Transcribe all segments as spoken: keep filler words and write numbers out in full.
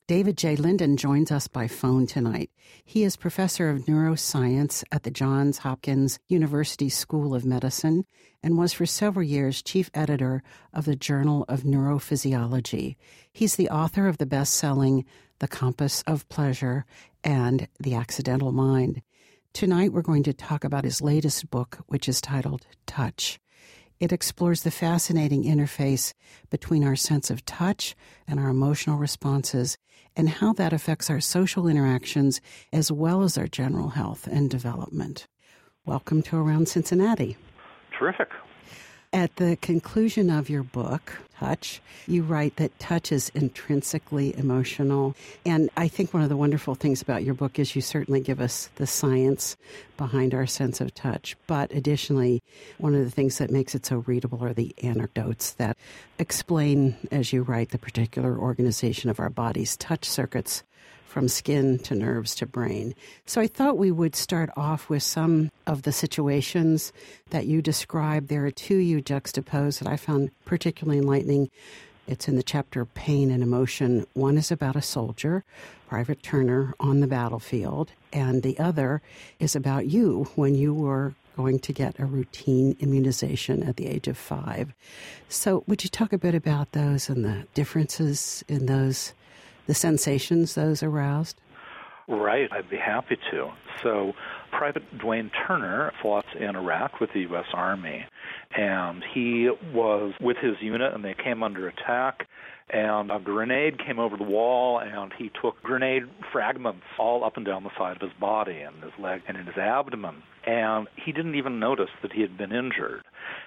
David J. Linden joins us by phone tonight. He is professor of neuroscience at the Johns Hopkins University School of Medicine and was for several years chief editor of the Journal of Neurophysiology. He's the author of the best-selling The Compass of Pleasure and The Accidental Mind. Tonight we're going to talk about his latest book, which is titled Touch. It explores the fascinating interface between our sense of touch and our emotional responses and how that affects our social interactions as well as our general health and development. Welcome to Around Cincinnati. Terrific. At the conclusion of your book, Touch, you write that touch is intrinsically emotional. And I think one of the wonderful things about your book is you certainly give us the science behind our sense of touch. But additionally, one of the things that makes it so readable are the anecdotes that explain, as you write, the particular organization of our body's touch circuits from skin to nerves to brain. So I thought we would start off with some of the situations that you described. There are two you juxtapose that I found particularly enlightening. It's in the chapter Pain and Emotion. One is about a soldier, Private Turner, on the battlefield, and the other is about you when you were going to get a routine immunization at the age of five. So would you talk a bit about those and the differences in those, the sensations those aroused? Right, I'd be happy to. So Private Dwayne Turner fought in Iraq with the U S Army, and he was with his unit, and they came under attack, and a grenade came over the wall, and he took grenade fragments all up and down the side of his body and his leg and in his abdomen, and he didn't even notice that he had been injured.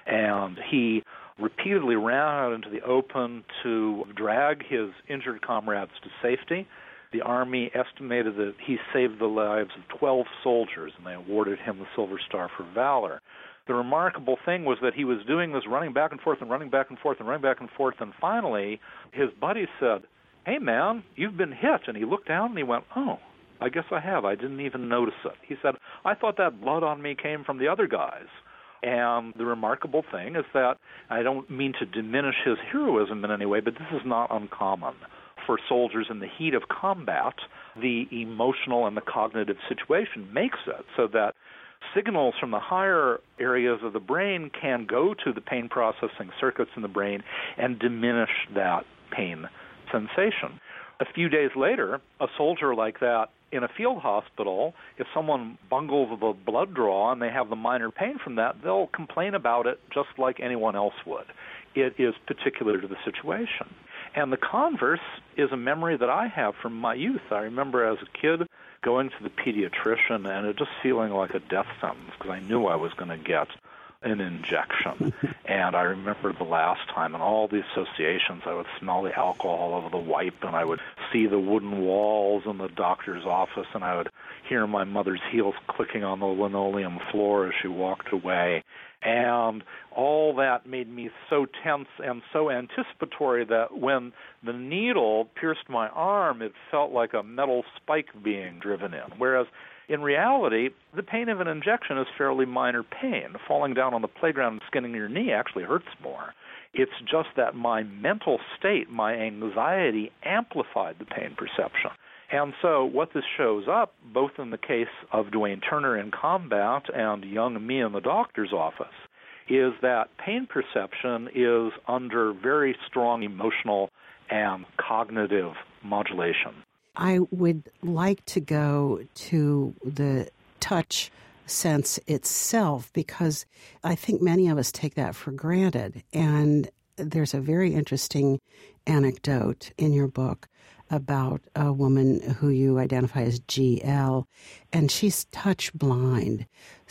And he repeatedly ran out into the open to drag his injured comrades to safety. The Army estimated that he saved the lives of twelve soldiers, and they awarded him the Silver Star for valor. The remarkable thing was that he was doing this, running back and forth and running back and forth and running back and forth, and finally his buddy said, "Hey, man, you've been hit." And he looked down and he went, "Oh, I guess I have. I didn't even notice it." He said, "I thought that blood on me came from the other guys." And the remarkable thing is that, I don't mean to diminish his heroism in any way, but this is not uncommon. For soldiers in the heat of combat, the emotional and the cognitive situation makes it so that signals from the higher areas of the brain can go to the pain processing circuits in the brain and diminish that pain sensation. A few days later, a soldier like that in a field hospital, if someone bungles the blood draw and they have the minor pain from that, they'll complain about it just like anyone else would. It is particular to the situation. And the converse is a memory that I have from my youth. I remember as a kid going to the pediatrician and it just feeling like a death sentence because I knew I was going to get an injection. And I remember the last time and all the associations. I would smell the alcohol over the wipe, and I would see the wooden walls in the doctor's office, and I would hear my mother's heels clicking on the linoleum floor as she walked away. And all that made me so tense and so anticipatory that when the needle pierced my arm, it felt like a metal spike being driven in. Whereas in reality, the pain of an injection is fairly minor pain. Falling down on the playground and skinning your knee actually hurts more. It's just that my mental state, my anxiety, amplified the pain perception. And so what this shows up, both in the case of Dwayne Turner in combat and young me in the doctor's office, is that pain perception is under very strong emotional and cognitive modulation. I would like to go to the touch sense itself because I think many of us take that for granted. And there's a very interesting anecdote in your book about a woman who you identify as G L, and she's touch blind.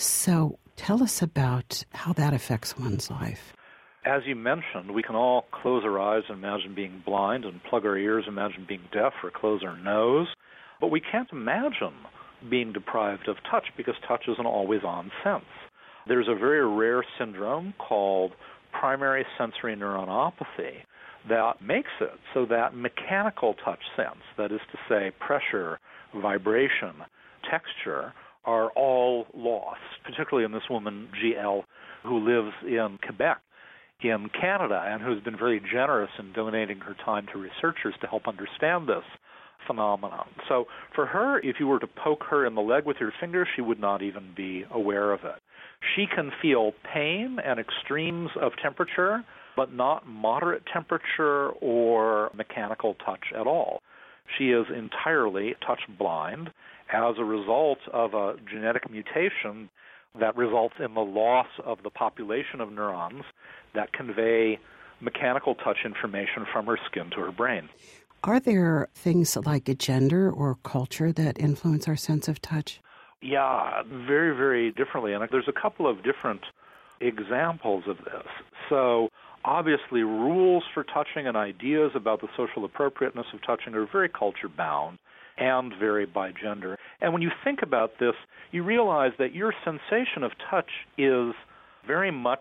So tell us about how that affects one's life. As you mentioned, we can all close our eyes and imagine being blind and plug our ears and imagine being deaf or close our nose, but we can't imagine being deprived of touch because touch is an always-on sense. There's a very rare syndrome called primary sensory neuronopathy that makes it so that mechanical touch sense, that is to say pressure, vibration, texture, are all lost, particularly in this woman, G L, who lives in Quebec, in Canada, and who's been very generous in donating her time to researchers to help understand this. phenomenon. So for her, if you were to poke her in the leg with your finger, she would not even be aware of it. She can feel pain and extremes of temperature, but not moderate temperature or mechanical touch at all. She is entirely touch blind as a result of a genetic mutation that results in the loss of the population of neurons that convey mechanical touch information from her skin to her brain. Are there things like a gender or culture that influence our sense of touch? Yeah, very, very differently. And there's a couple of different examples of this. So obviously, rules for touching and ideas about the social appropriateness of touching are very culture-bound and vary by gender. And when you think about this, you realize that your sensation of touch is very much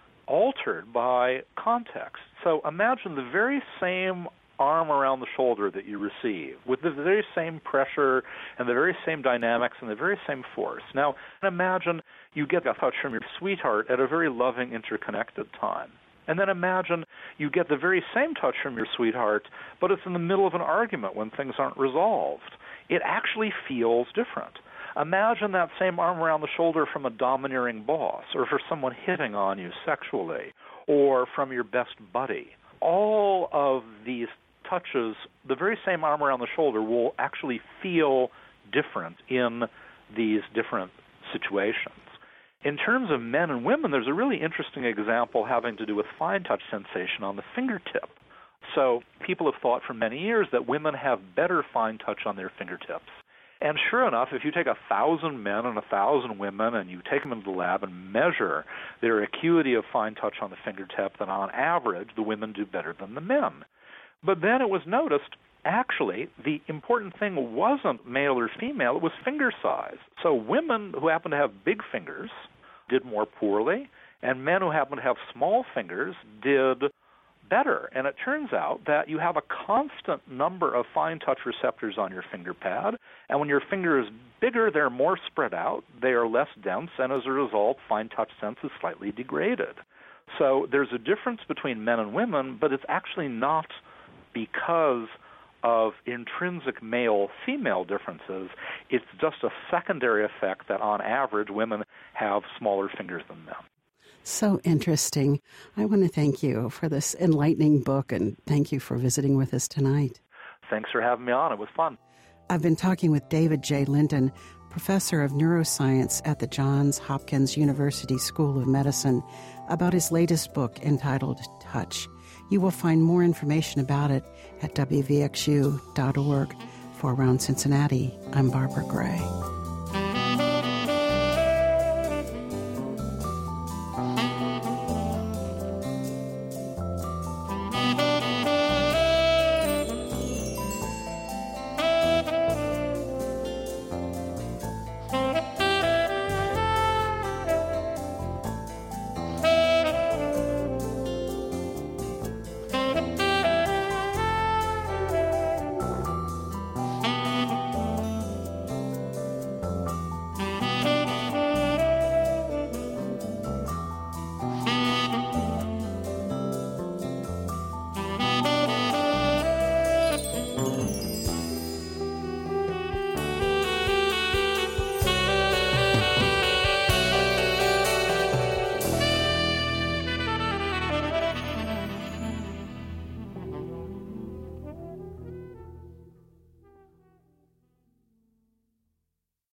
altered by context. So imagine the very same arm around the shoulder that you receive, with the very same pressure and the very same dynamics and the very same force. Now, imagine you get a touch from your sweetheart at a very loving, interconnected time. And then imagine you get the very same touch from your sweetheart, but it's in the middle of an argument when things aren't resolved. It actually feels different. Imagine that same arm around the shoulder from a domineering boss, or for someone hitting on you sexually, or from your best buddy. All of these touches, the very same arm around the shoulder, will actually feel different in these different situations. In terms of men and women, there's a really interesting example having to do with fine touch sensation on the fingertip. So people have thought for many years that women have better fine touch on their fingertips. And sure enough, if you take a thousand men and a thousand women and you take them into the lab and measure their acuity of fine touch on the fingertip, then on average, the women do better than the men. But then it was noticed, actually, the important thing wasn't male or female, it was finger size. So women who happen to have big fingers did more poorly, and men who happen to have small fingers did better. And it turns out that you have a constant number of fine touch receptors on your finger pad, and when your finger is bigger, they're more spread out, they are less dense, and as a result, fine touch sense is slightly degraded. So there's a difference between men and women, but it's actually not because of intrinsic male-female differences. It's just a secondary effect that on average women have smaller fingers than men. So interesting. I want to thank you for this enlightening book, and thank you for visiting with us tonight. Thanks for having me on. It was fun. I've been talking with David J. Linden, professor of neuroscience at the Johns Hopkins University School of Medicine, about his latest book entitled Touch. You will find more information about it at w v x u dot org. For Around Cincinnati, I'm Barbara Gray.